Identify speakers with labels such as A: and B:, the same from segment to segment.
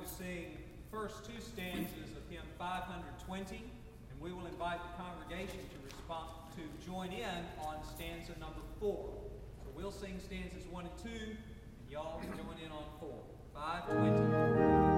A: sing the first two stanzas of hymn 520, and we will invite the congregation to join in on stanza number 4. So we'll sing stanzas 1 and 2, and y'all can join in on 4. 520.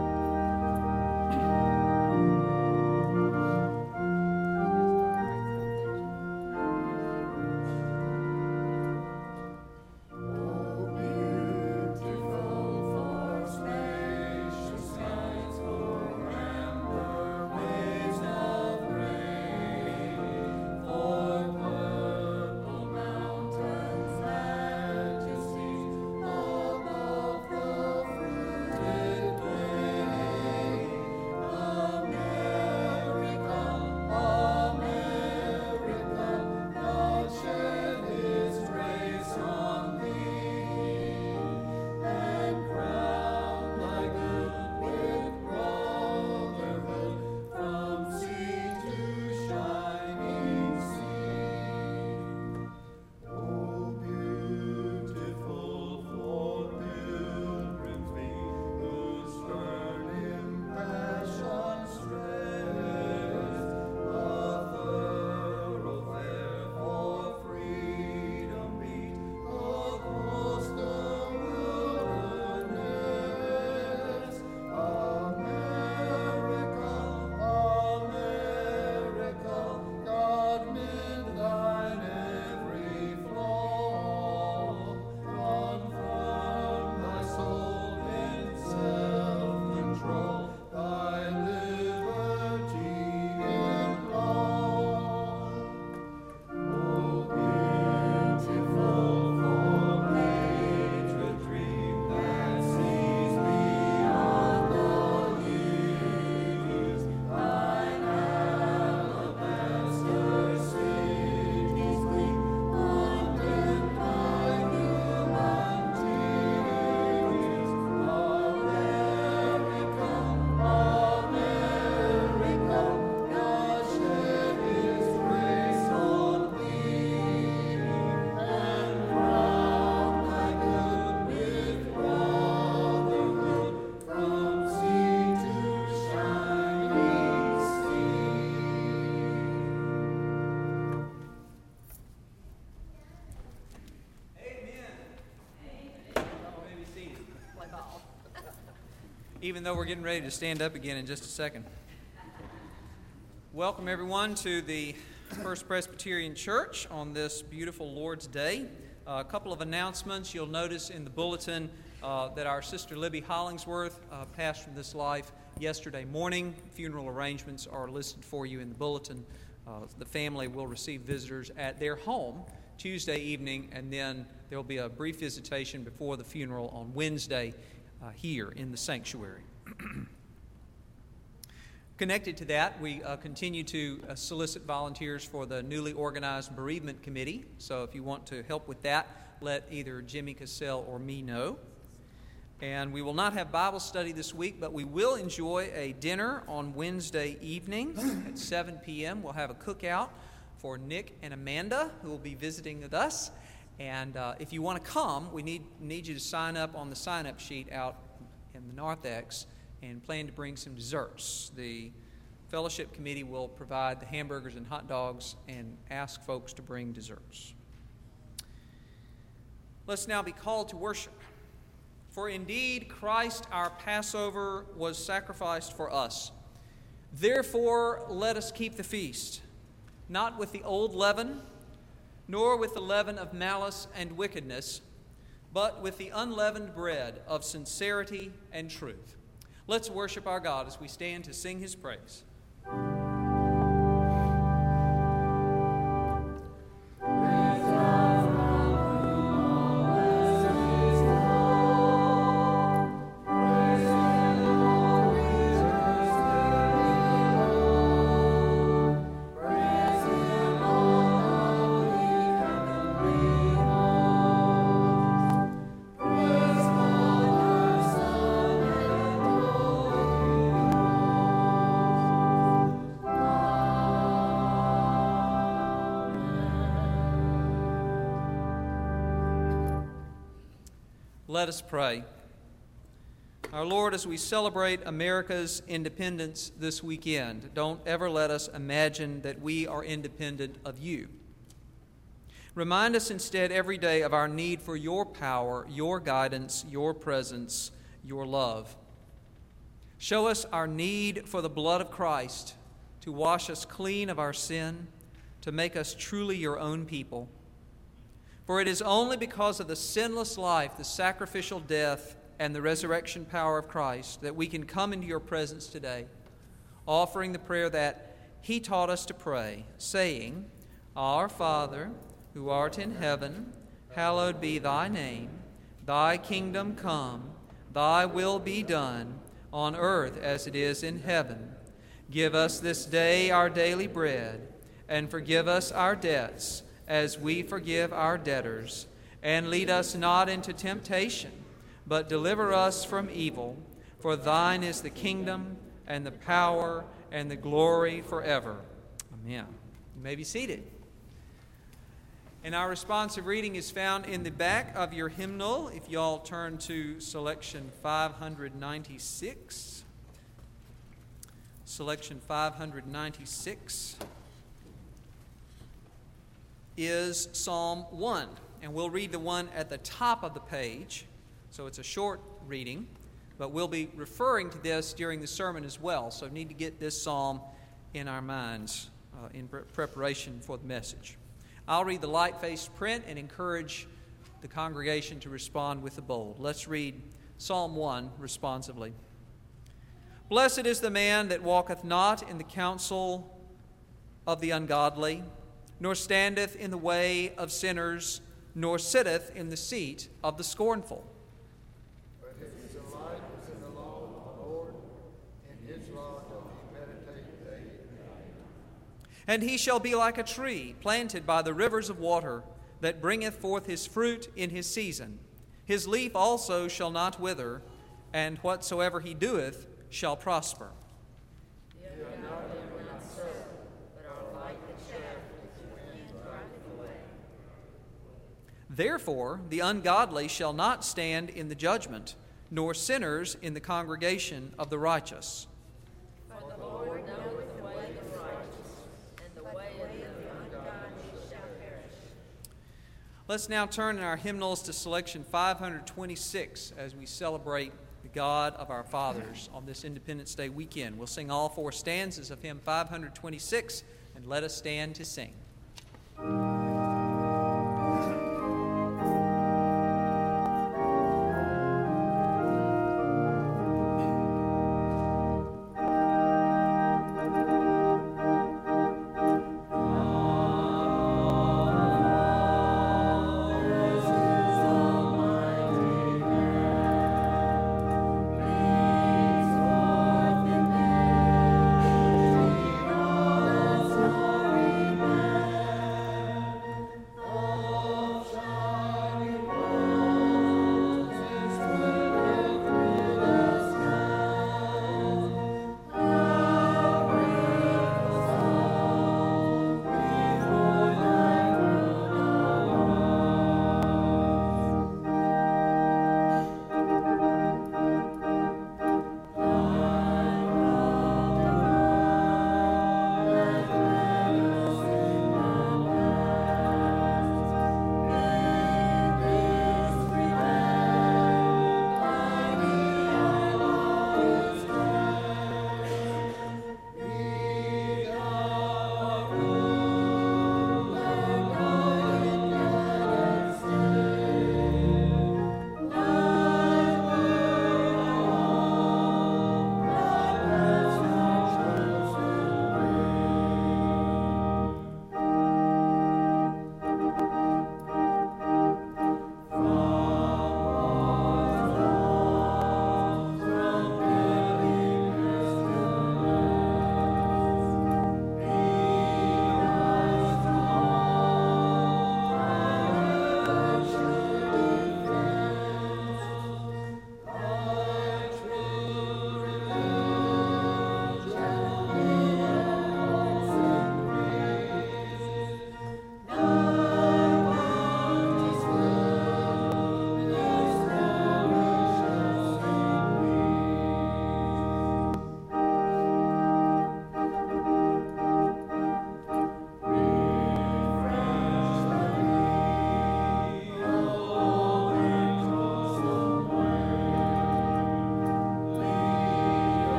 A: Even though we're getting ready to stand up again in just a second. Welcome everyone to the First Presbyterian Church on this beautiful Lord's Day. A couple of announcements. You'll notice in the bulletin that our sister Libby Hollingsworth passed from this life yesterday morning. Funeral arrangements are listed for you in the bulletin. The family will receive visitors at their home Tuesday evening, and then there will be a brief visitation before the funeral on Wednesday here in the sanctuary. Connected to that, we continue to solicit volunteers for the newly organized bereavement committee. So if you want to help with that, let either Jimmy Cassell or me know. And we will not have Bible study this week, but we will enjoy a dinner on Wednesday evening at 7 p.m. We'll have a cookout for Nick and Amanda, who will be visiting with us. And if you want to come, we need you to sign up on the sign-up sheet out in the narthex and plan to bring some desserts. The fellowship committee will provide the hamburgers and hot dogs and ask folks to bring desserts. Let's now be called to worship. For indeed, Christ our Passover was sacrificed for us. Therefore, let us keep the feast, not with the old leaven, nor with the leaven of malice and wickedness, but with the unleavened bread of sincerity and truth. Let's worship our God as we stand to sing His praise. Let us pray. Our Lord, as we celebrate America's independence this weekend, don't ever let us imagine that we are independent of you. Remind us instead every day of our need for your power, your guidance, your presence, your love. Show us our need for the blood of Christ to wash us clean of our sin, to make us truly your own people. For it is only because of the sinless life, the sacrificial death, and the resurrection power of Christ that we can come into your presence today, offering the prayer that He taught us to pray, saying, Our Father, who art in heaven, hallowed be thy name. Thy kingdom come, thy will be done, on earth as it is in heaven. Give us this day our daily bread, and forgive us our debts, as we forgive our debtors. And lead us not into temptation, but deliver us from evil. For thine is the kingdom, and the power, and the glory forever. Amen. You may be seated. And our responsive reading is found in the back of your hymnal. If you all turn to selection 596. Selection 596 is Psalm 1. And we'll read the one at the top of the page. So it's a short reading, but we'll be referring to this during the sermon as well. So we need to get this psalm in our minds in preparation for the message. I'll read the light-faced print and encourage the congregation to respond with the bold. Let's read Psalm 1 responsively. Blessed is the man that walketh not in the counsel of the ungodly, nor standeth in the way of sinners, nor sitteth in the seat of the scornful.
B: But his delight is in the law of the Lord, and his law doth he meditate day and night.
A: And he shall be like a tree planted by the rivers of water, that bringeth forth his fruit in his season. His leaf also shall not wither, and whatsoever he doeth shall prosper.
C: The ungodly are not so, but are like the chaff which the wind driveth away.
A: Therefore the ungodly shall not stand in the judgment, nor sinners in the congregation of the righteous.
C: For the Lord knoweth the way of the righteous, and the way of the ungodly shall perish.
A: Let's now turn in our hymnals to selection 526 as we celebrate the God of our fathers on this Independence Day weekend. We'll sing all four stanzas of hymn 526, and let us stand to sing.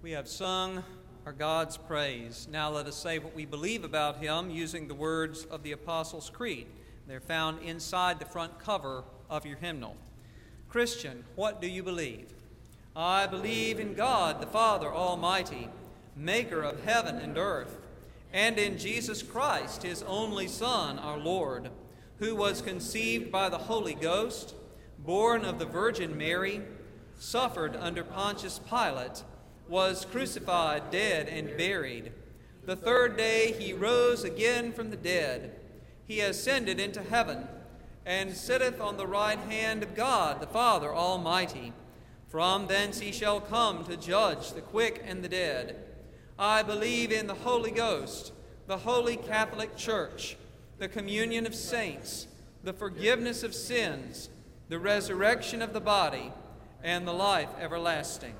A: We have sung our God's praise. Now let us say what we believe about Him using the words of the Apostles' Creed. They're found inside the front cover of your hymnal. Christian, what do you believe? I believe in God, the Father Almighty, maker of heaven and earth, and in Jesus Christ, His only Son, our Lord, who was conceived by the Holy Ghost, born of the Virgin Mary, suffered under Pontius Pilate, was crucified, dead, and buried. The third day He rose again from the dead. He ascended into heaven, and sitteth on the right hand of God, the Father Almighty. From thence He shall come to judge the quick and the dead. I believe in the Holy Ghost, the Holy Catholic Church, the communion of saints, the forgiveness of sins, the resurrection of the body, and the life everlasting.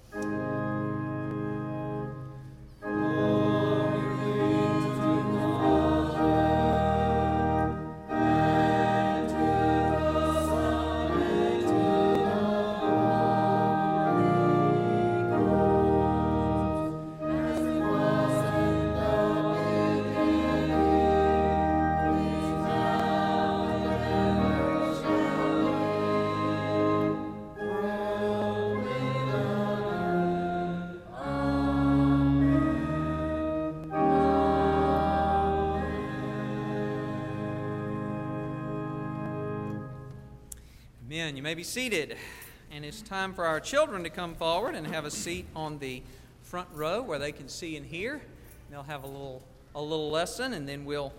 A: Amen. You may be seated. And it's time for our children to come forward and have a seat on the front row where they can see and hear. They'll have a little lesson, and then we'll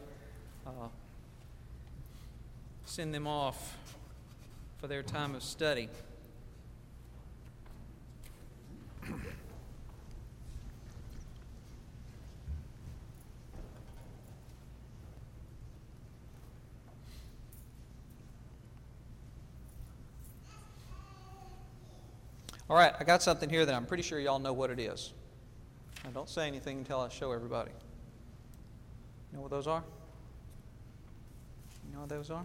A: send them off for their time of study. All right, I got something here that I'm pretty sure y'all know what it is. Now, don't say anything until I show everybody. You know what those are? You know what those are?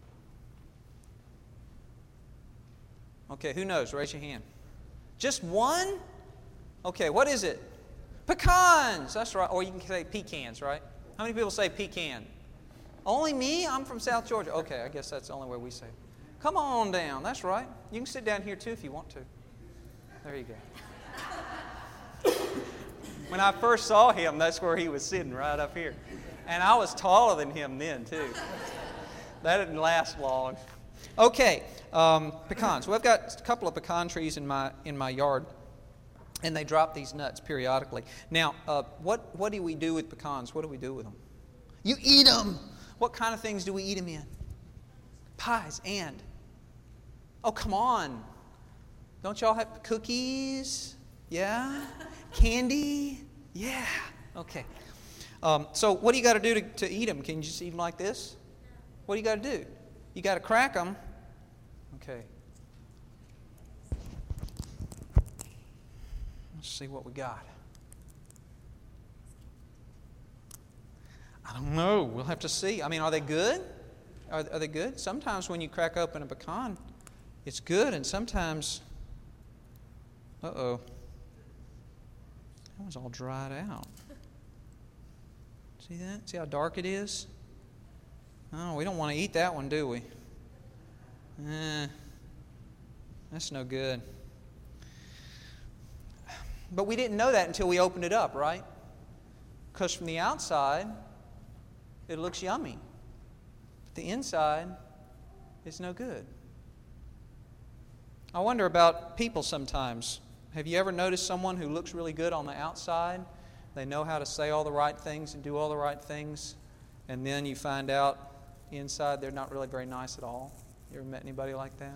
A: Okay, who knows? Raise your hand. Just one? Okay, what is it? Pecans! That's right. Or you can say pecans, right? How many people say pecan? Only me? I'm from South Georgia. Okay, I guess that's the only way we say it. Come on down. That's right. You can sit down here too if you want to. There you go. When I first saw him, that's where he was sitting, right up here. And I was taller than him then, too. That didn't last long. Okay, pecans. Well, I've got a couple of pecan trees in my yard, and they drop these nuts periodically. Now, what do we do with pecans? What do we do with them? You eat them. What kind of things do we eat them in? Pies and. Oh, come on. Don't y'all have cookies? Yeah? Candy? Yeah. Okay. So what do you got to do to eat them? Can you just eat them like this? What do you got to do? You got to crack them. Okay. Let's see what we got. I don't know. We'll have to see. I mean, are they good? Are they good? Sometimes when you crack open a pecan, it's good, and sometimes... Uh-oh. That one's all dried out. See that? See how dark it is? Oh, we don't want to eat that one, do we? That's no good. But we didn't know that until we opened it up, right? Because from the outside, it looks yummy. But the inside is no good. I wonder about people sometimes. Have you ever noticed someone who looks really good on the outside? They know how to say all the right things and do all the right things, and then you find out inside they're not really very nice at all. You ever met anybody like that?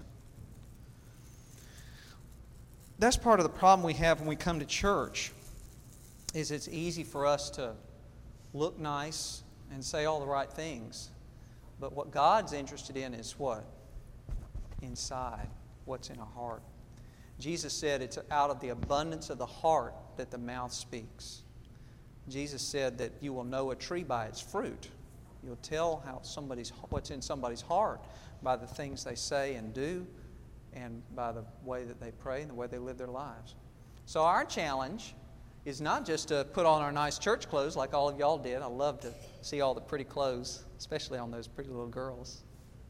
A: That's part of the problem we have when we come to church, is it's easy for us to look nice and say all the right things. But what God's interested in is what? Inside, what's in our heart. Jesus said it's out of the abundance of the heart that the mouth speaks. Jesus said that you will know a tree by its fruit. You'll tell what's in somebody's heart by the things they say and do, and by the way that they pray and the way they live their lives. So our challenge is not just to put on our nice church clothes like all of y'all did. I love to see all the pretty clothes, especially on those pretty little girls.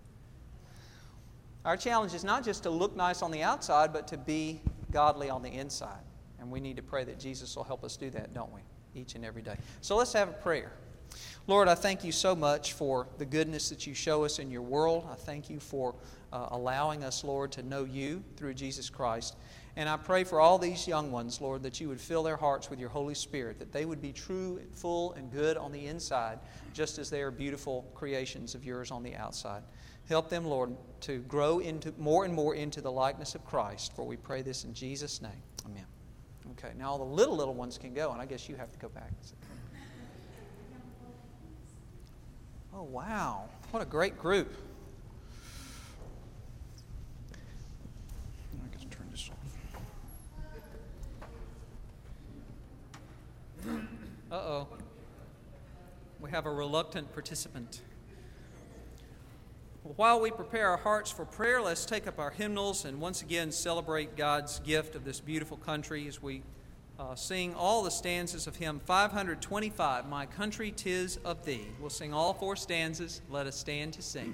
A: Our challenge is not just to look nice on the outside, but to be godly on the inside. And we need to pray that Jesus will help us do that, don't we? Each and every day. So let's have a prayer. Lord, I thank you so much for the goodness that you show us in your world. I thank you for allowing us, Lord, to know you through Jesus Christ. And I pray for all these young ones, Lord, that you would fill their hearts with your Holy Spirit, that they would be true and full and good on the inside, just as they are beautiful creations of yours on the outside. Help them, Lord, to grow into more and more into the likeness of Christ, for we pray this in Jesus' name. Amen. Okay, now all the little ones can go, and I guess you have to go back. Oh, wow. What a great group. I get to turn this on. Uh-oh. We have a reluctant participant. Well, while we prepare our hearts for prayer, let's take up our hymnals and once again celebrate God's gift of this beautiful country as we sing all the stanzas of hymn 525, My Country 'Tis of Thee. We'll sing all 4 stanzas. Let us stand to sing.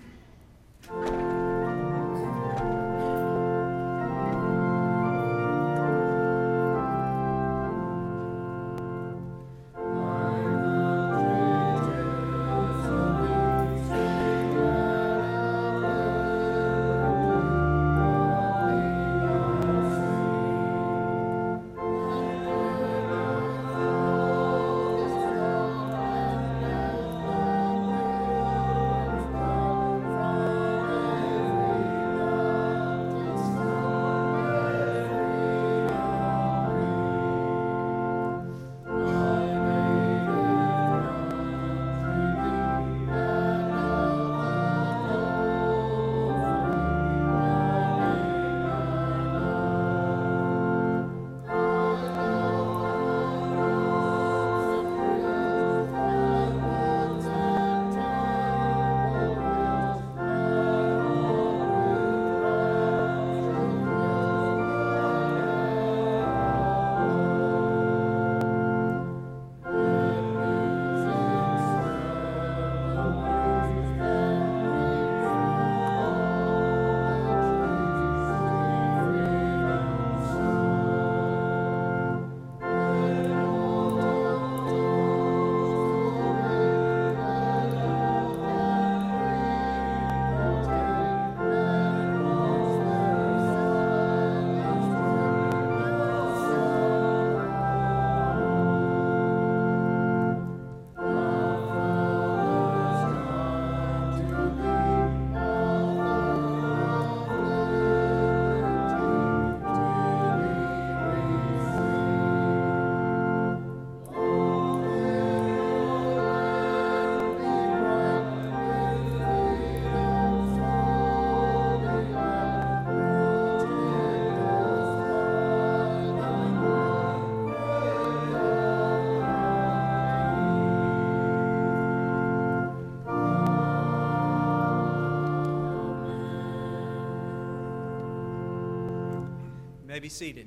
A: You may be seated.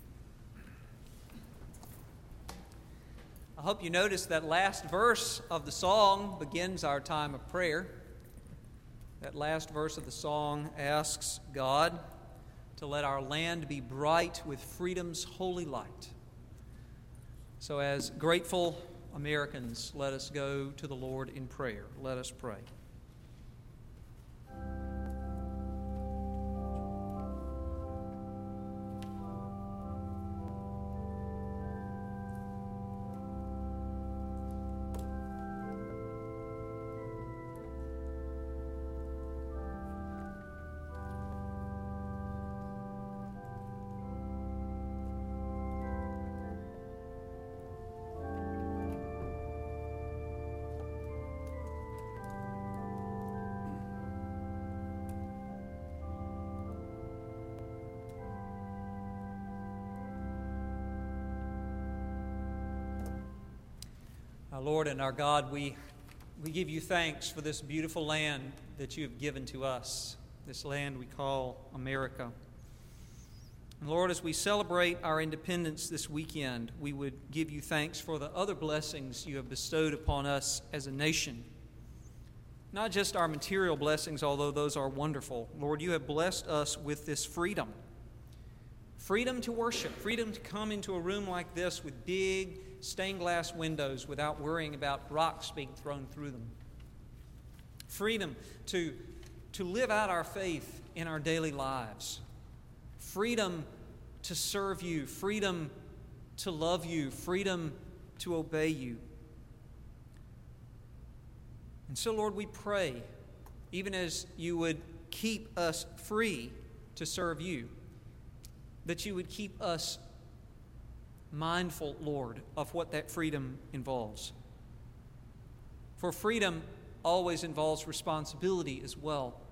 A: I hope you noticed that last verse of the song begins our time of prayer. That last verse of the song asks God to let our land be bright with freedom's holy light. So as grateful Americans, let us go to the Lord in prayer. Let us pray. Our Lord and our God, we give you thanks for this beautiful land that you have given to us, this land we call America. And Lord, as we celebrate our independence this weekend, we would give you thanks for the other blessings you have bestowed upon us as a nation. Not just our material blessings, although those are wonderful. Lord, you have blessed us with this freedom. Freedom to worship, freedom to come into a room like this with big stained glass windows without worrying about rocks being thrown through them. Freedom to live out our faith in our daily lives. Freedom to serve you, freedom to love you, freedom to obey you. And so, Lord, we pray, even as you would keep us free to serve you, that you would keep us mindful, Lord, of what that freedom involves. For freedom always involves responsibility as well.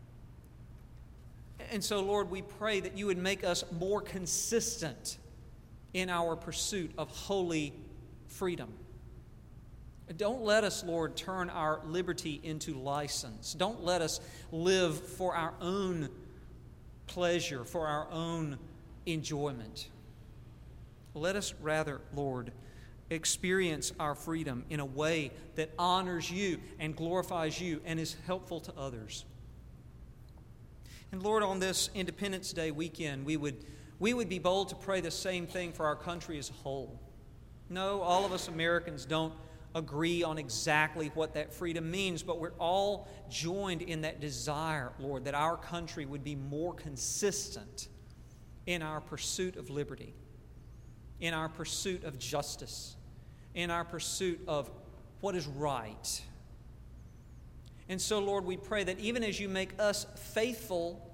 A: And so, Lord, we pray that you would make us more consistent in our pursuit of holy freedom. Don't let us, Lord, turn our liberty into license. Don't let us live for our own pleasure, for our own enjoyment. Let us rather, Lord, experience our freedom in a way that honors you and glorifies you and is helpful to others. And Lord, on this Independence Day weekend, we would be bold to pray the same thing for our country as a whole. No, all of us Americans don't agree on exactly what that freedom means, but we're all joined in that desire, Lord, that our country would be more consistent in our pursuit of liberty, in our pursuit of justice, in our pursuit of what is right. And so, Lord, we pray that even as you make us faithful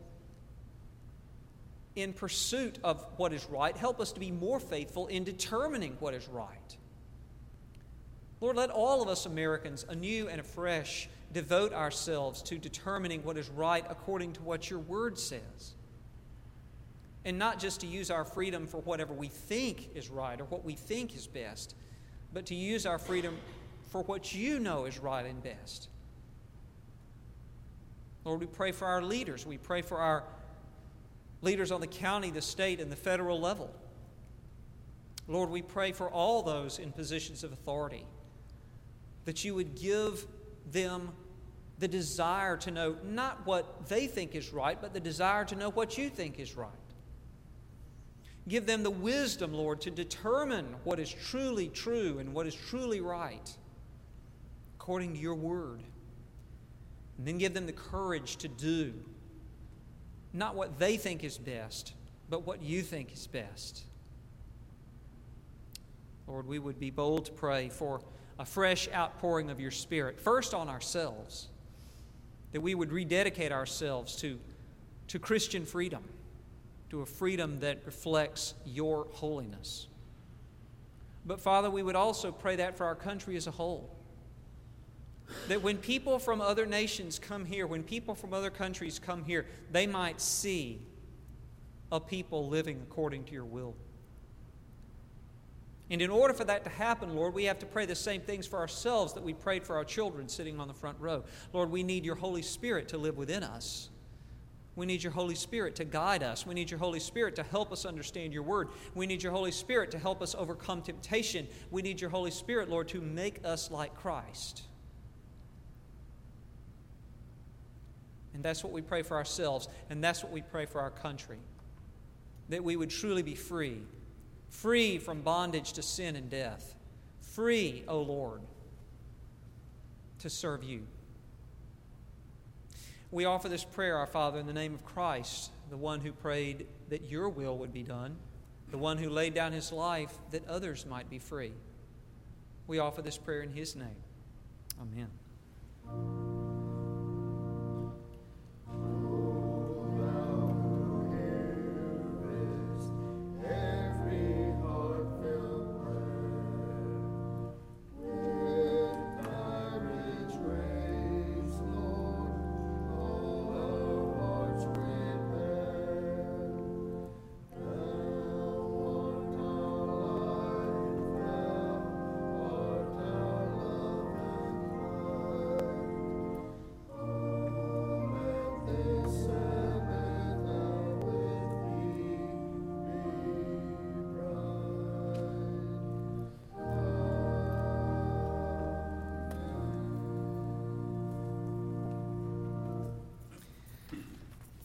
A: in pursuit of what is right, help us to be more faithful in determining what is right. Lord, let all of us Americans, anew and afresh, devote ourselves to determining what is right according to what your word says. And not just to use our freedom for whatever we think is right or what we think is best, but to use our freedom for what you know is right and best. Lord, we pray for our leaders. We pray for our leaders on the county, the state, and the federal level. Lord, we pray for all those in positions of authority, that you would give them the desire to know not what they think is right, but the desire to know what you think is right. Give them the wisdom, Lord, to determine what is truly true and what is truly right according to your word. And then give them the courage to do not what they think is best, but what you think is best. Lord, we would be bold to pray for a fresh outpouring of your Spirit, first on ourselves, that we would rededicate ourselves to Christian freedom, to a freedom that reflects your holiness. But Father, we would also pray that for our country as a whole, that when people from other nations come here, when people from other countries come here, they might see a people living according to your will. And in order for that to happen, Lord, we have to pray the same things for ourselves that we prayed for our children sitting on the front row. Lord, we need your Holy Spirit to live within us. We need your Holy Spirit to guide us. We need your Holy Spirit to help us understand your word. We need your Holy Spirit to help us overcome temptation. We need your Holy Spirit, Lord, to make us like Christ. And that's what we pray for ourselves, and that's what we pray for our country, that we would truly be free. Free from bondage to sin and death. Free, O Lord, to serve you. We offer this prayer, our Father, in the name of Christ, the one who prayed that your will would be done, the one who laid down his life that others might be free. We offer this prayer in his name. Amen.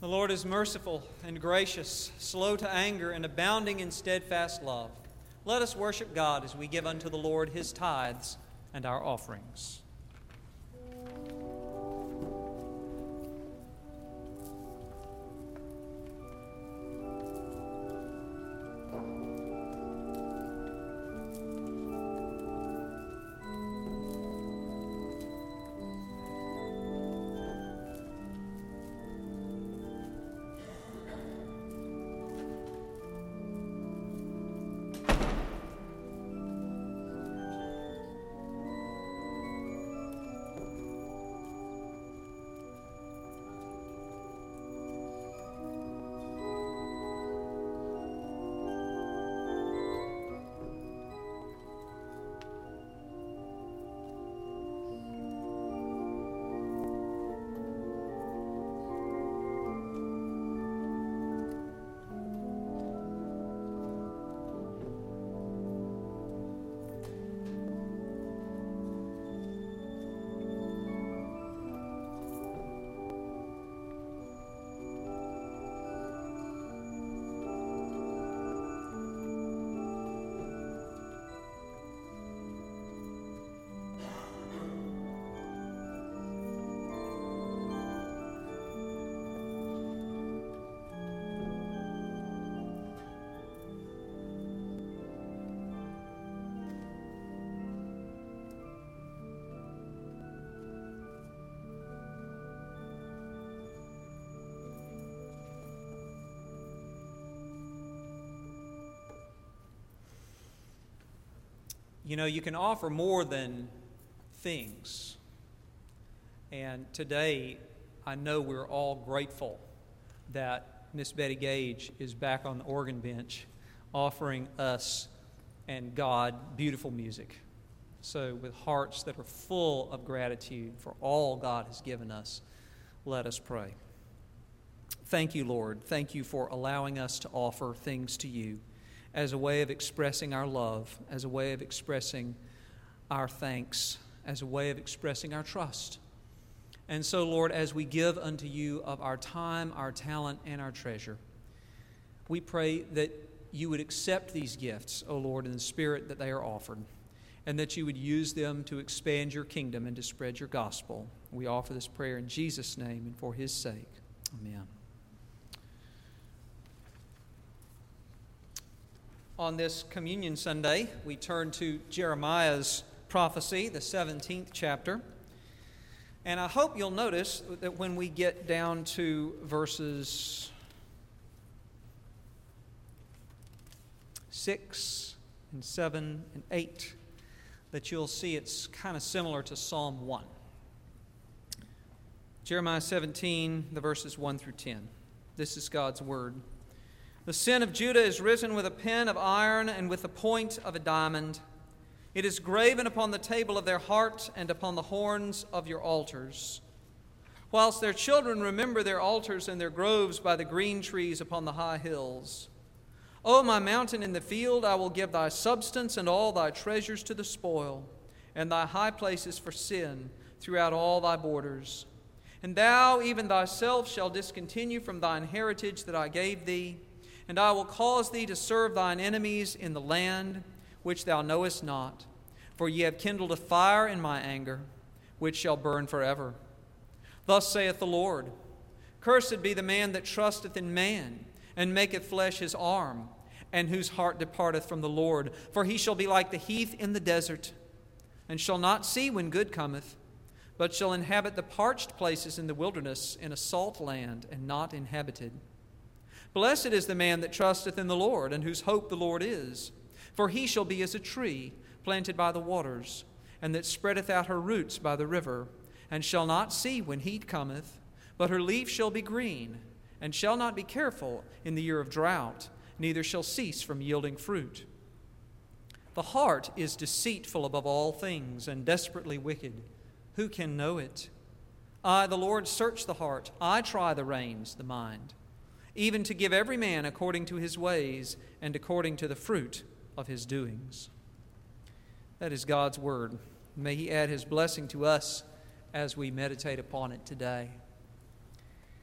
A: The Lord is merciful and gracious, slow to anger, and abounding in steadfast love. Let us worship God as we give unto the Lord His tithes and our offerings. You know, you can offer more than things. And today, I know we're all grateful that Miss Betty Gage is back on the organ bench offering us and God beautiful music. So with hearts that are full of gratitude for all God has given us, let us pray. Thank you, Lord. Thank you for allowing us to offer things to you as a way of expressing our love, as a way of expressing our thanks, as a way of expressing our trust. And so, Lord, as we give unto you of our time, our talent, and our treasure, we pray that you would accept these gifts, O Lord, in the spirit that they are offered, and that you would use them to expand your kingdom and to spread your gospel. We offer this prayer in Jesus' name and for his sake. Amen. On this Communion Sunday, we turn to Jeremiah's prophecy, the 17th chapter. And I hope you'll notice that when we get down to verses 6 and 7 and 8, that you'll see it's kind of similar to Psalm 1. Jeremiah 17, the verses 1 through 10. This is God's word. The sin of Judah is written with a pen of iron and with the point of a diamond. It is graven upon the table of their heart and upon the horns of your altars. Whilst their children remember their altars and their groves by the green trees upon the high hills. O my mountain in the field, I will give thy substance and all thy treasures to the spoil, and thy high places for sin throughout all thy borders. And thou, even thyself, shalt discontinue from thine heritage that I gave thee, and I will cause thee to serve thine enemies in the land which thou knowest not. For ye have kindled a fire in my anger, which shall burn forever. Thus saith the Lord, Cursed be the man that trusteth in man, and maketh flesh his arm, and whose heart departeth from the Lord. For he shall be like the heath in the desert, and shall not see when good cometh, but shall inhabit the parched places in the wilderness, in a salt land, and not inhabited. Blessed is the man that trusteth in the Lord, and whose hope the Lord is. For he shall be as a tree planted by the waters, and that spreadeth out her roots by the river, and shall not see when heat cometh, but her leaf shall be green, and shall not be careful in the year of drought, neither shall cease from yielding fruit. The heart is deceitful above all things, and desperately wicked. Who can know it? I, the Lord, search the heart. I try the reins, the mind, even to give every man according to his ways and according to the fruit of his doings. That is God's word. May he add his blessing to us as we meditate upon it today.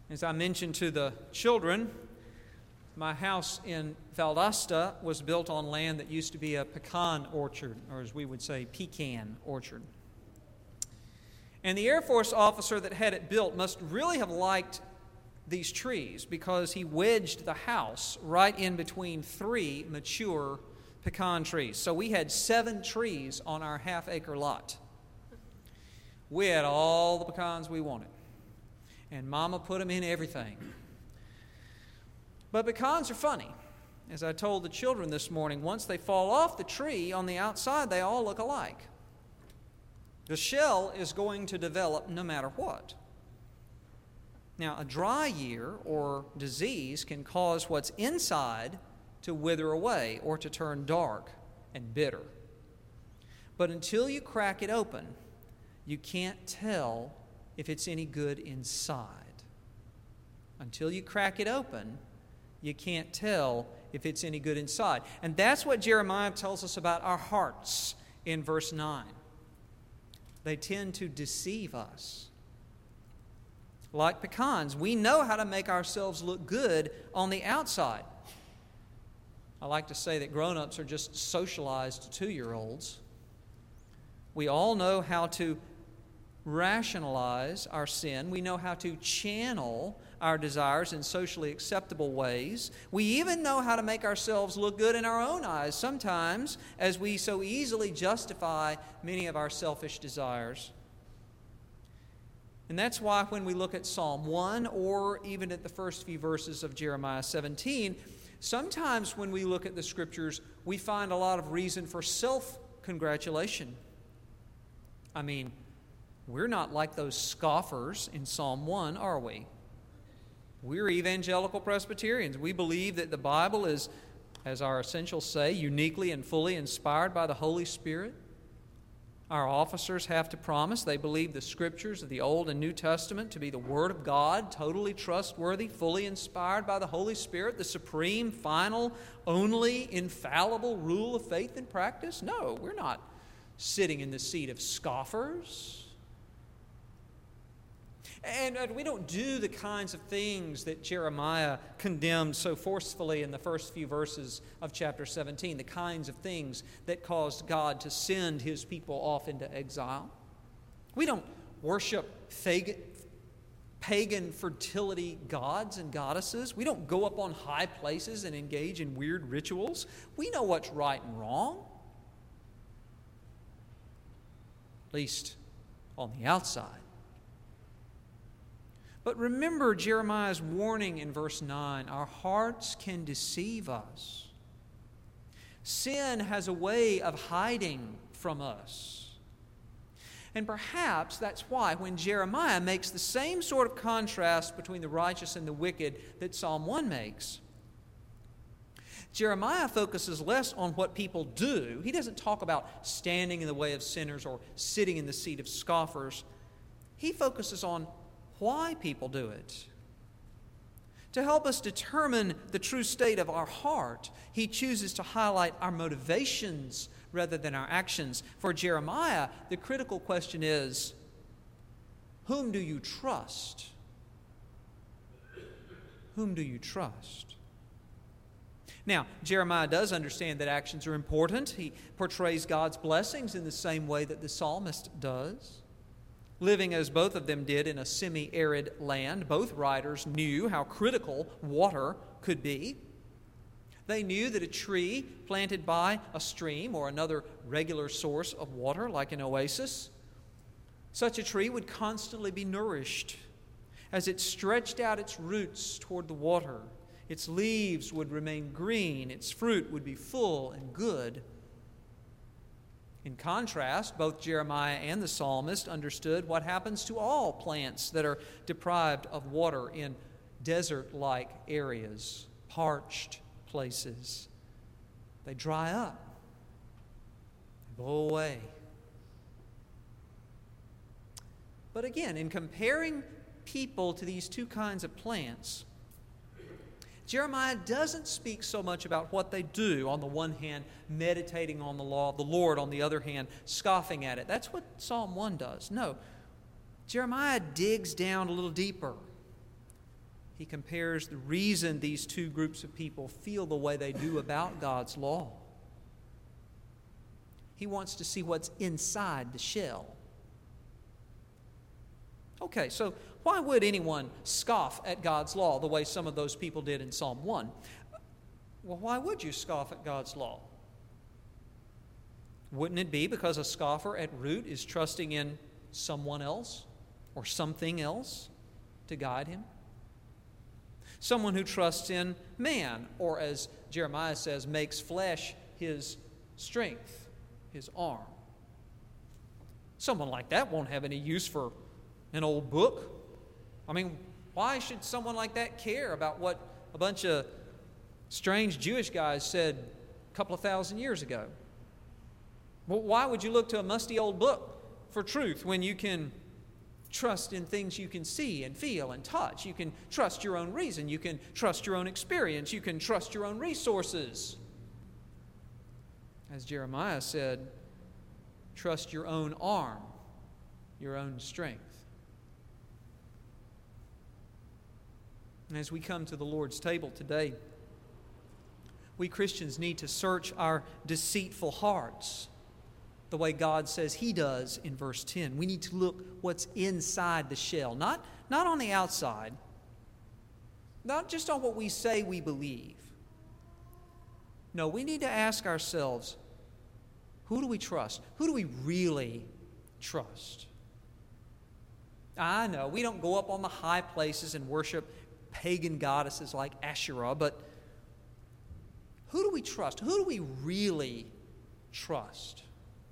A: As I mentioned to the children, my house in Valdosta was built on land that used to be a pecan orchard, or as we would say, pecan orchard. And the Air Force officer that had it built must really have liked these trees because he wedged the house right in between 3 mature pecan trees. So we had 7 trees on our half-acre lot. We had all the pecans we wanted. And Mama put them in everything. But pecans are funny. As I told the children this morning, once they fall off the tree, on the outside they all look alike. The shell is going to develop no matter what. Now, a dry year or disease can cause what's inside to wither away or to turn dark and bitter. But until you crack it open, you can't tell if it's any good inside. Until you crack it open, you can't tell if it's any good inside. And that's what Jeremiah tells us about our hearts in verse 9. They tend to deceive us. Like pecans, we know how to make ourselves look good on the outside. I like to say that grown-ups are just socialized 2-year-olds. We all know how to rationalize our sin. We know how to channel our desires in socially acceptable ways. We even know how to make ourselves look good in our own eyes sometimes, as we so easily justify many of our selfish desires. And that's why when we look at Psalm 1 or even at the first few verses of Jeremiah 17, sometimes when we look at the Scriptures, we find a lot of reason for self-congratulation. I mean, we're not like those scoffers in Psalm 1, are we? We're evangelical Presbyterians. We believe that the Bible is, as our essentials say, uniquely and fully inspired by the Holy Spirit. Our officers have to promise they believe the Scriptures of the Old and New Testament to be the Word of God, totally trustworthy, fully inspired by the Holy Spirit, the supreme, final, only infallible rule of faith and practice. No, we're not sitting in the seat of scoffers. And we don't do the kinds of things that Jeremiah condemned so forcefully in the first few verses of chapter 17, the kinds of things that caused God to send His people off into exile. We don't worship pagan fertility gods and goddesses. We don't go up on high places and engage in weird rituals. We know what's right and wrong, at least on the outside. But remember Jeremiah's warning in verse 9, our hearts can deceive us. Sin has a way of hiding from us. And perhaps that's why when Jeremiah makes the same sort of contrast between the righteous and the wicked that Psalm 1 makes, Jeremiah focuses less on what people do. He doesn't talk about standing in the way of sinners or sitting in the seat of scoffers. He focuses on why people do it. To help us determine the true state of our heart, he chooses to highlight our motivations rather than our actions. For Jeremiah, the critical question is, whom do you trust? Whom do you trust? Now, Jeremiah does understand that actions are important. He portrays God's blessings in the same way that the psalmist does. Living as both of them did in a semi-arid land, both writers knew how critical water could be. They knew that a tree planted by a stream or another regular source of water, like an oasis, such a tree would constantly be nourished. As it stretched out its roots toward the water, its leaves would remain green, its fruit would be full and good. In contrast, both Jeremiah and the psalmist understood what happens to all plants that are deprived of water in desert-like areas, parched places. They dry up, they blow away. But again, in comparing people to these two kinds of plants, Jeremiah doesn't speak so much about what they do, on the one hand, meditating on the law of the Lord, on the other hand, scoffing at it. That's what Psalm 1 does. No, Jeremiah digs down a little deeper. he compares the reason these two groups of people feel the way they do about God's law. He wants to see what's inside the shell. Okay, so why would anyone scoff at God's law the way some of those people did in Psalm 1? Well, why would you scoff at God's law? Wouldn't it be because a scoffer at root is trusting in someone else or something else to guide him? Someone who trusts in man, or as Jeremiah says, makes flesh his strength, his arm. Someone like that won't have any use for an old book. I mean, why should someone like that care about what a bunch of strange Jewish guys said a couple of thousand years ago? Well, why would you look to a musty old book for truth when you can trust in things you can see and feel and touch? You can trust your own reason. You can trust your own experience. You can trust your own resources. As Jeremiah said, trust your own arm, your own strength. And as we come to the Lord's table today, we Christians need to search our deceitful hearts the way God says He does in verse 10. We need to look what's inside the shell, not on the outside, not just on what we say we believe. No, we need to ask ourselves, who do we trust? Who do we really trust? I know we don't go up on the high places and worship pagan goddesses like Asherah, but who do we trust? Who do we really trust?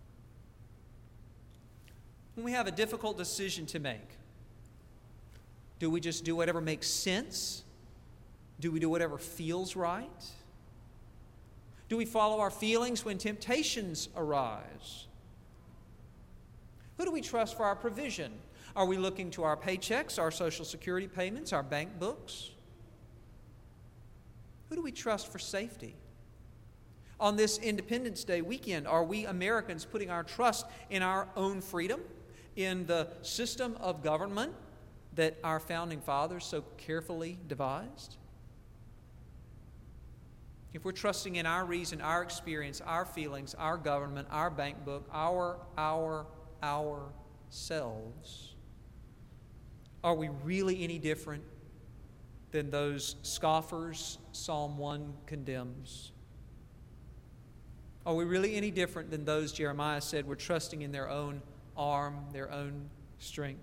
A: When we have a difficult decision to make, do we just do whatever makes sense? Do we do whatever feels right? Do we follow our feelings when temptations arise? Who do we trust for our provision? Are we looking to our paychecks, our Social Security payments, our bank books? Who do we trust for safety? On this Independence Day weekend, are we Americans putting our trust in our own freedom, in the system of government that our founding fathers so carefully devised? If we're trusting in our reason, our experience, our feelings, our government, our bank book, ourselves, are we really any different than those scoffers Psalm 1 condemns? Are we really any different than those Jeremiah said were trusting in their own arm, their own strength?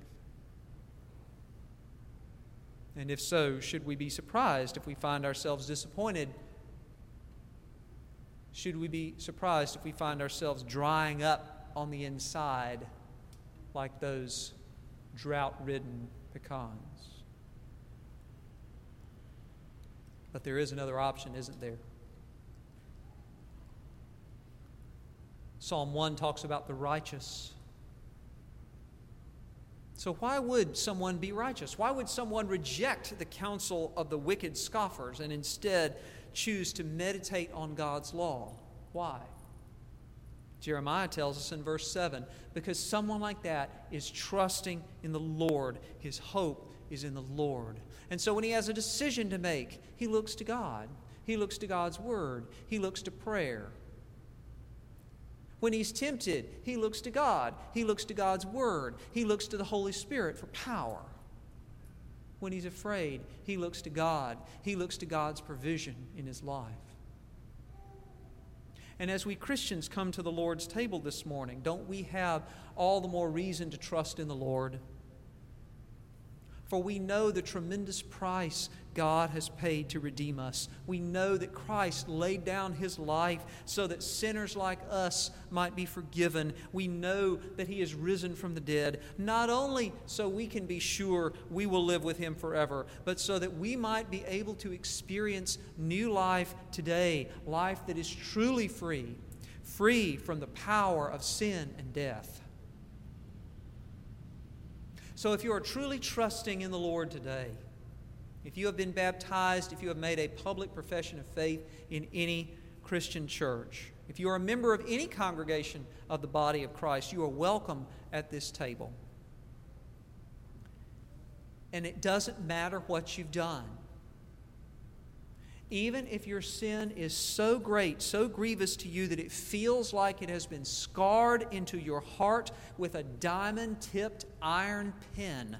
A: And if so, should we be surprised if we find ourselves disappointed? Should we be surprised if we find ourselves drying up on the inside like those drought-ridden pecans? But there is another option, isn't there? Psalm 1 talks about the righteous. So why would someone be righteous? Why would someone reject the counsel of the wicked scoffers and instead choose to meditate on God's law? Why? Jeremiah tells us in verse 7, because someone like that is trusting in the Lord. His hope is in the Lord. And so when he has a decision to make, he looks to God. He looks to God's Word. He looks to prayer. When he's tempted, he looks to God. He looks to God's Word. He looks to the Holy Spirit for power. When he's afraid, he looks to God. He looks to God's provision in his life. And as we Christians come to the Lord's table this morning, don't we have all the more reason to trust in the Lord? For we know the tremendous price God has paid to redeem us. We know that Christ laid down His life so that sinners like us might be forgiven. We know that He is risen from the dead, not only so we can be sure we will live with Him forever, but so that we might be able to experience new life today, life that is truly free, free from the power of sin and death. So if you are truly trusting in the Lord today, if you have been baptized, if you have made a public profession of faith in any Christian church, if you are a member of any congregation of the body of Christ, you are welcome at this table. And it doesn't matter what you've done. Even if your sin is so great, so grievous to you that it feels like it has been scarred into your heart with a diamond-tipped iron pen,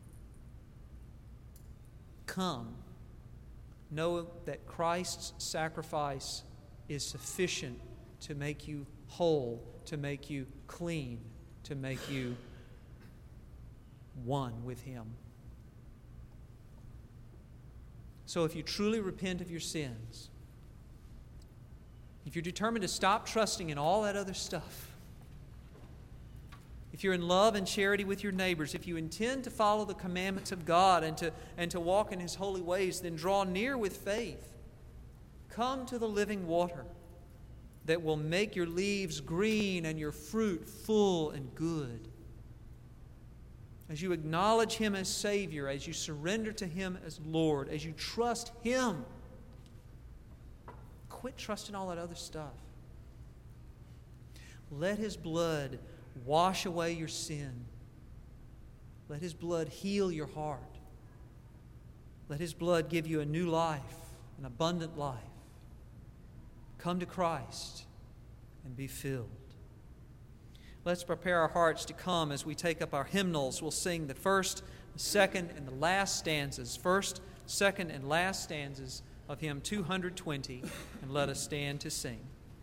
A: come. Know that Christ's sacrifice is sufficient to make you whole, to make you clean, to make you one with Him. So if you truly repent of your sins, if you're determined to stop trusting in all that other stuff, if you're in love and charity with your neighbors, if you intend to follow the commandments of God and to walk in His holy ways, then draw near with faith. Come to the living water that will make your leaves green and your fruit full and good. As you acknowledge Him as Savior, as you surrender to Him as Lord, as you trust Him, quit trusting all that other stuff. Let His blood wash away your sin. Let His blood heal your heart. Let His blood give you a new life, an abundant life. Come to Christ and be filled. Let's prepare our hearts to come as we take up our hymnals. We'll sing the first, the second, and the last stanzas. First, second, and last stanzas of hymn 220. And let us stand to sing.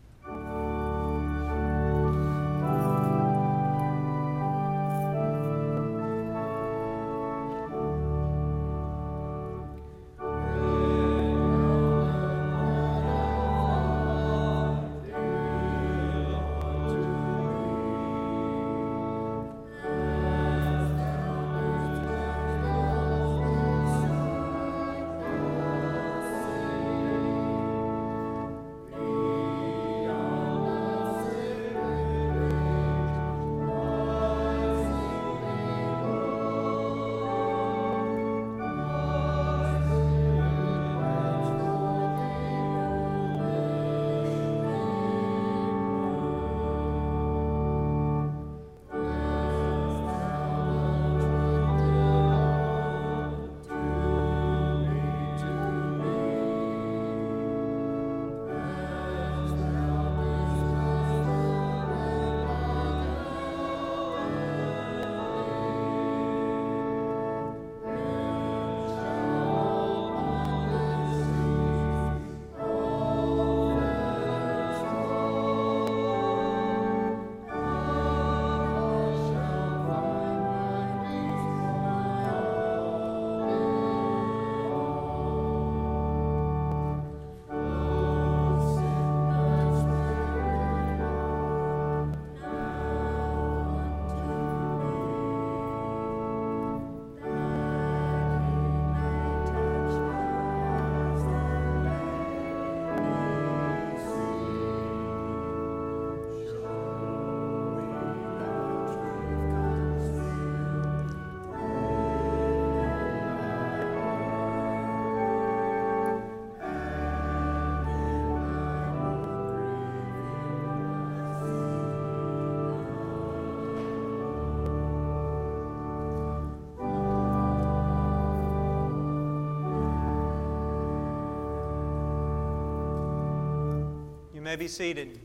A: You may be seated.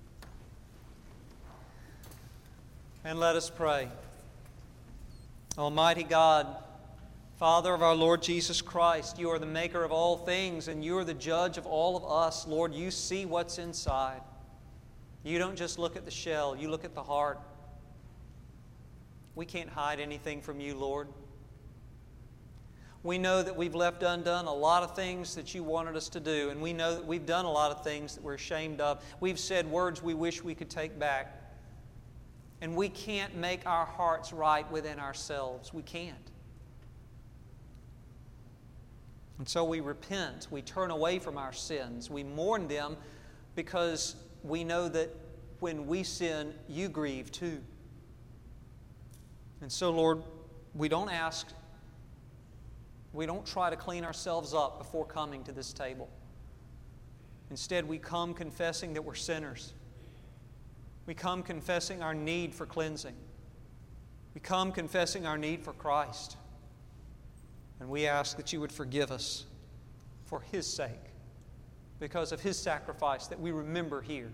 A: And let us pray. Almighty God, Father of our Lord Jesus Christ, You are the maker of all things, and You are the judge of all of us. Lord, You see what's inside. You don't just look at the shell, You look at the heart. We can't hide anything from You, Lord. We know that we've left undone a lot of things that You wanted us to do, and we know that we've done a lot of things that we're ashamed of. We've said words we wish we could take back. And we can't make our hearts right within ourselves. We can't. And so we repent. We turn away from our sins. We mourn them because we know that when we sin, You grieve too. And so, Lord, we don't try to clean ourselves up before coming to this table. Instead, we come confessing that we're sinners. We come confessing our need for cleansing. We come confessing our need for Christ. And we ask that you would forgive us for His sake, because of His sacrifice that we remember here.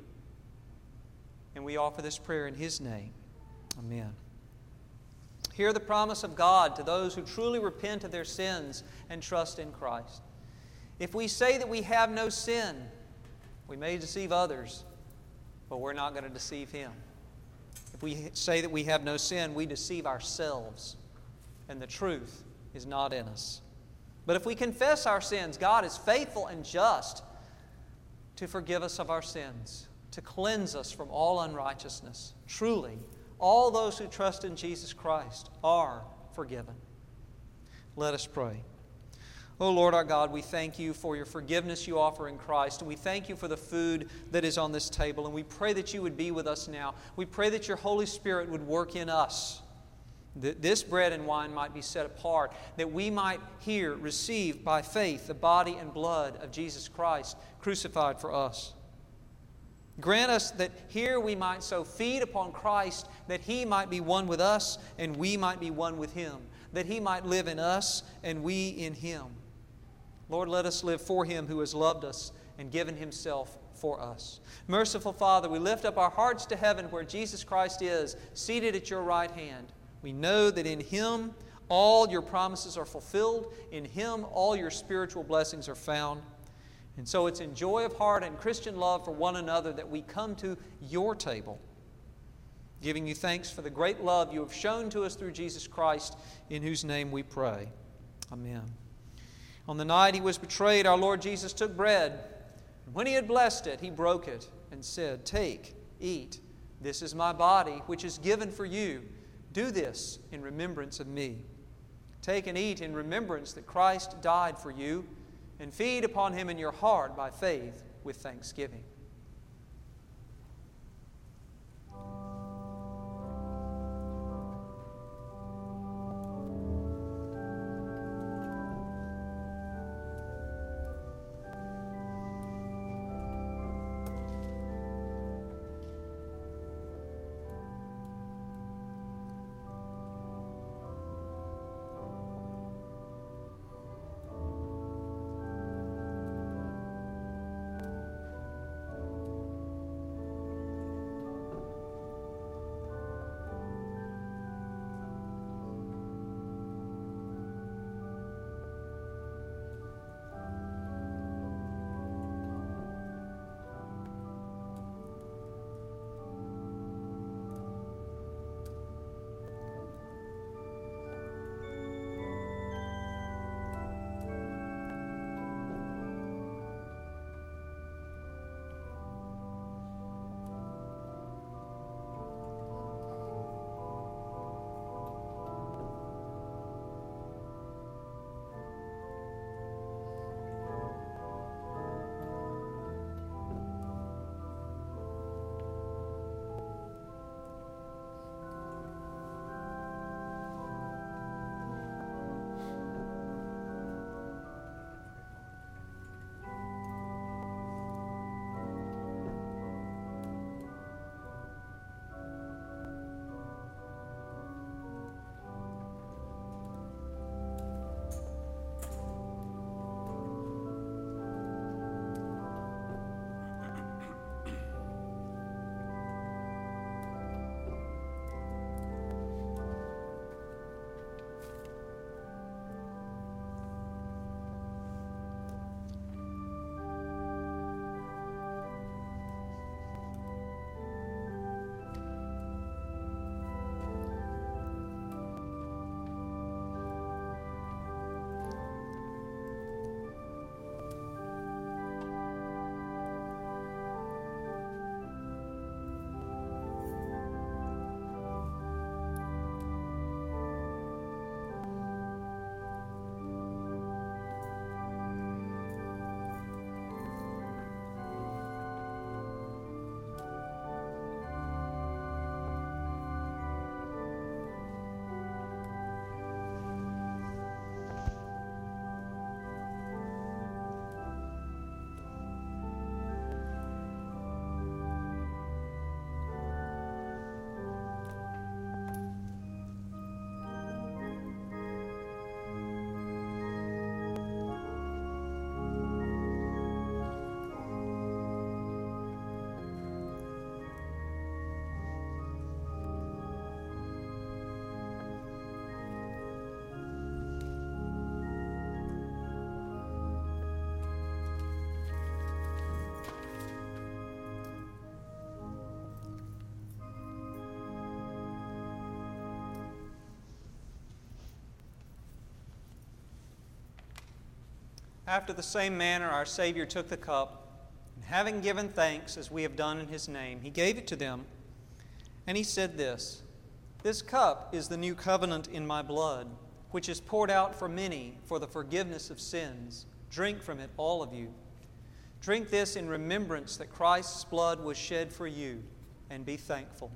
A: And we offer this prayer in His name. Amen. Hear the promise of God to those who truly repent of their sins and trust in Christ. If we say that we have no sin, we may deceive others, but we're not going to deceive Him. If we say that we have no sin, we deceive ourselves, and the truth is not in us. But if we confess our sins, God is faithful and just to forgive us of our sins, to cleanse us from all unrighteousness. Truly, all those who trust in Jesus Christ are forgiven. Let us pray. Oh Lord our God, we thank you for your forgiveness you offer in Christ. And we thank you for the food that is on this table. And we pray that you would be with us now. We pray that your Holy Spirit would work in us, that this bread and wine might be set apart, that we might here receive by faith the body and blood of Jesus Christ crucified for us. Grant us that here we might so feed upon Christ that He might be one with us and we might be one with Him, that He might live in us and we in Him. Lord, let us live for Him who has loved us and given Himself for us. Merciful Father, we lift up our hearts to heaven where Jesus Christ is, seated at your right hand. We know that in Him all your promises are fulfilled. In Him all your spiritual blessings are found. And so it's in joy of heart and Christian love for one another that we come to your table, giving you thanks for the great love you have shown to us through Jesus Christ, in whose name we pray. Amen. On the night He was betrayed, our Lord Jesus took bread. And when He had blessed it, He broke it and said, "Take, eat. This is my body, which is given for you. Do this in remembrance of me." Take and eat in remembrance that Christ died for you, and feed upon Him in your heart by faith with thanksgiving.
D: After the same manner our Savior took the cup, and having given thanks as we have done in His name, He gave it to them, and He said this, "This cup is the new covenant in my blood, which is poured out for many for the forgiveness of sins. Drink from it, all of you. Drink this in remembrance that Christ's blood was shed for you, and be thankful."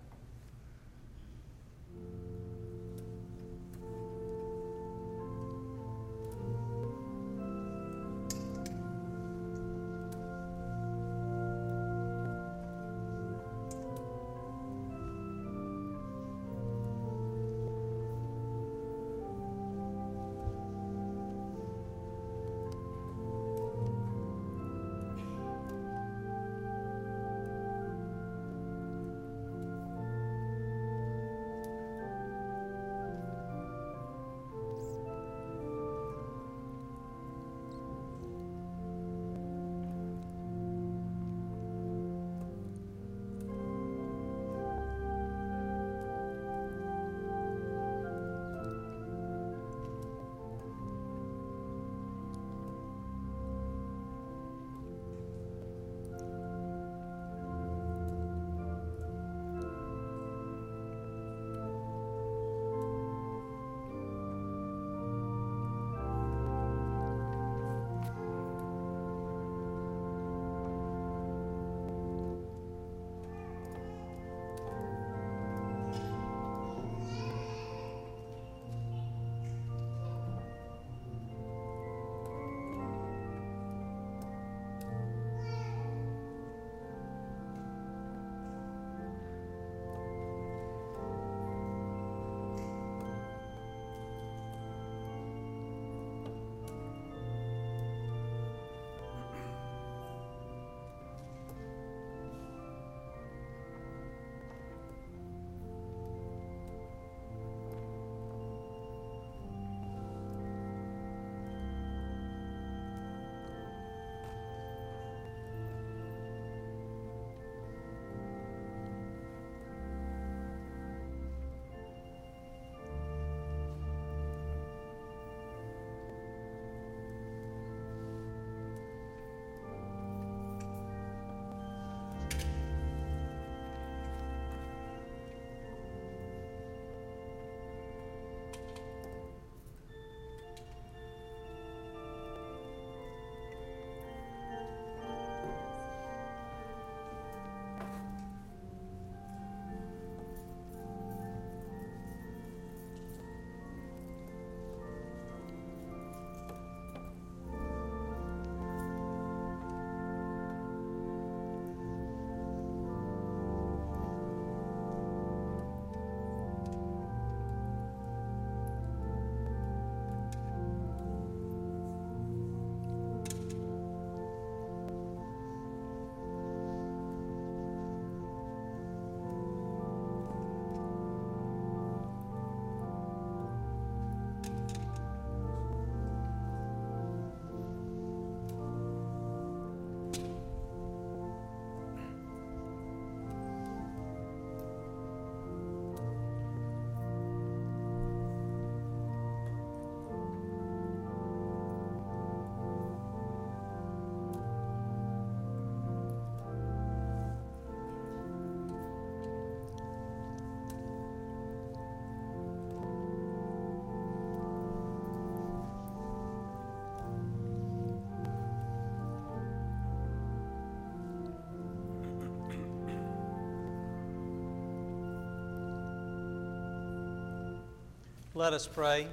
D: Let us pray.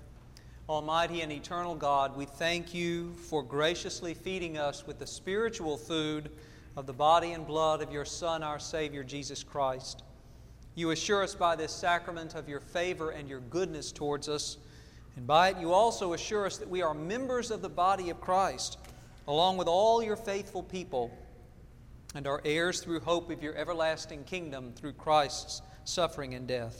D: Almighty and eternal God, we thank you for graciously feeding us with the spiritual food of the body and blood of your Son, our Savior, Jesus Christ. You assure us by this sacrament of your favor and your goodness towards us, and by it you also assure us that we are members of the body of Christ, along with all your faithful people, and are heirs through hope of your everlasting kingdom through Christ's suffering and death.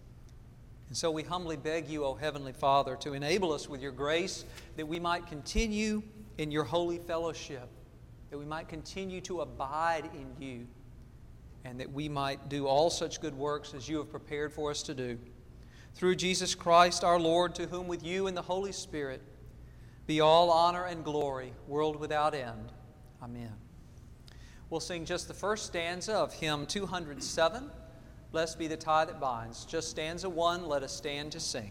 D: And so we humbly beg you, O Heavenly Father, to enable us with your grace that we might continue in your holy fellowship, that we might continue to abide in you, and that we might do all such good works as you have prepared for us to do. Through Jesus Christ our Lord, to whom with you and the Holy Spirit be all honor and glory, world without end. Amen. We'll sing just the first stanza of hymn 207, Blessed Be the Tie That Binds. Just stanza 1, let us stand to sing.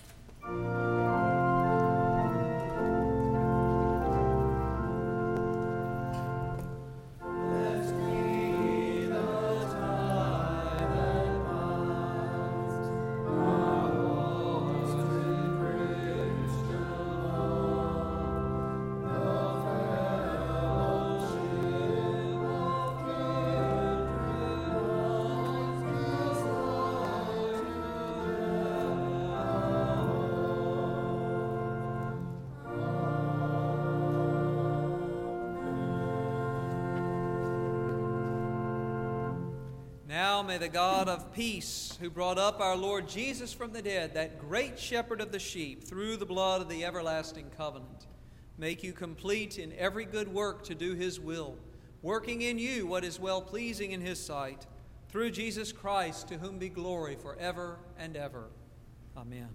D: Now may the God of peace, who brought up our Lord Jesus from the dead, that great shepherd of the sheep, through the blood of the everlasting covenant, make you complete in every good work to do his will, working in you what is well-pleasing in his sight, through Jesus Christ, to whom be glory forever and ever. Amen.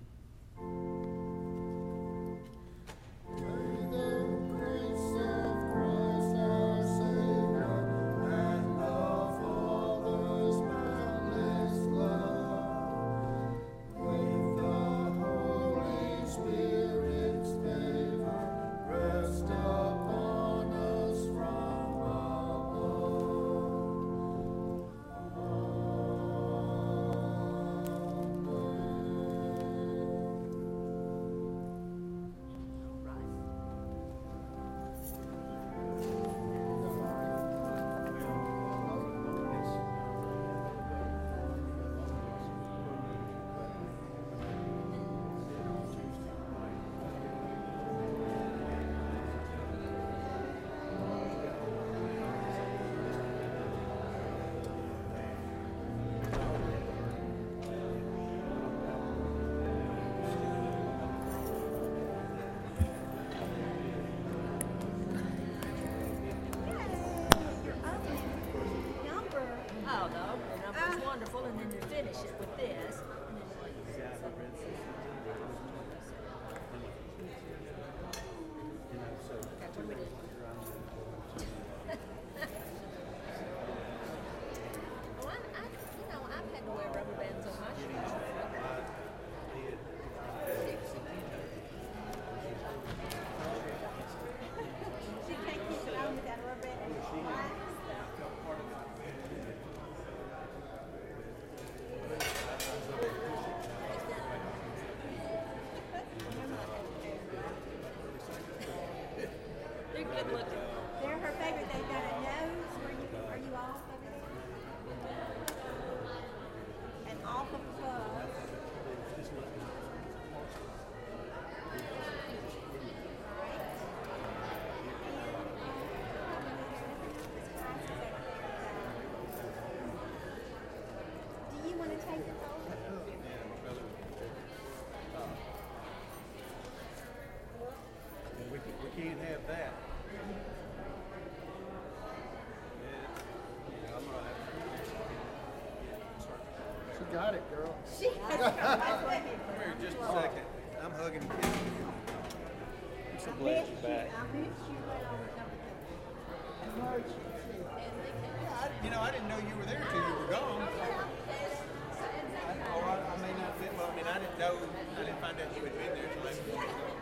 C: Wonderful, and then to finish it with this. I've had to wear rubber bands on my shoes.
E: She can't keep it on with that rubber band.
C: They're good looking.
E: They're her favorite. They've got a nose. Are you off over there? And off of the bus. Do you want to take this over?
F: We can't have that.
B: She got it, girl.
E: She has
F: Come here just a second. I'm hugging the kid. I'm so glad you're back.
E: I missed you when I was over there.
F: I didn't know you were there till you were gone. I may not fit. Well, I didn't know. I didn't find out you had been there till I was gone.